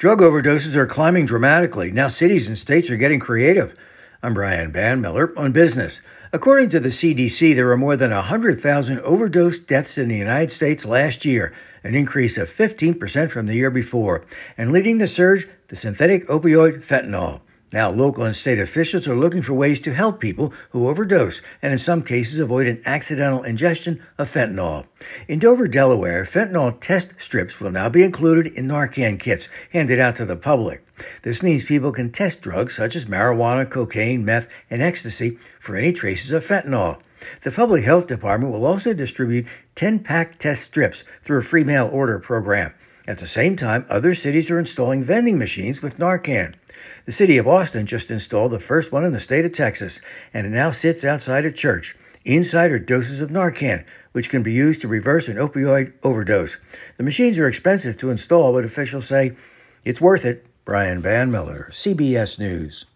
Drug overdoses are climbing dramatically. Now cities and states are getting creative. I'm Brian Bandmiller on business. According to the CDC, there were more than 100,000 overdose deaths in the United States last year, an increase of 15% from the year before. And leading the surge, the synthetic opioid fentanyl. Now, local and state officials are looking for ways to help people who overdose and in some cases avoid an accidental ingestion of fentanyl. In Dover, Delaware, fentanyl test strips will now be included in Narcan kits handed out to the public. This means people can test drugs such as marijuana, cocaine, meth, and ecstasy for any traces of fentanyl. The Public Health Department will also distribute 10-pack test strips through a free mail order program. At the same time, other cities are installing vending machines with Narcan. The city of Austin just installed the first one in the state of Texas, and it now sits outside a church. Inside are doses of Narcan, which can be used to reverse an opioid overdose. The machines are expensive to install, but officials say it's worth it. Brian Bandmiller, CBS News.